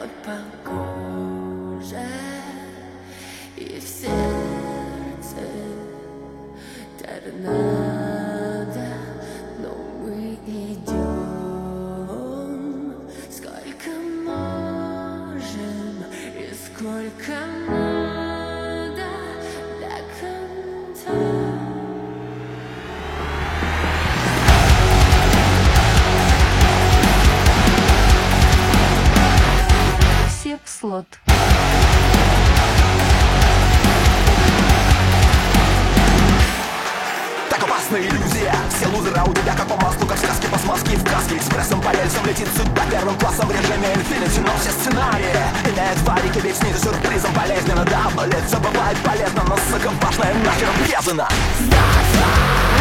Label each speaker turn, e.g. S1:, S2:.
S1: по коже и в сердце торнадо, но мы идем сколько можем и сколько надо до конца. Все в слот.
S2: Так опасна иллюзия. Все лузеры у тебя как по маслу, как в сказке по смазке и в каске. Экспрессом по рельсам летит судьба первым классом в режиме Infinity. Но все сценарии имеют фарики, ведь снизу сюрпризом болезненно. Давно лет все бывает полезно, но сука важная нахер обрезана.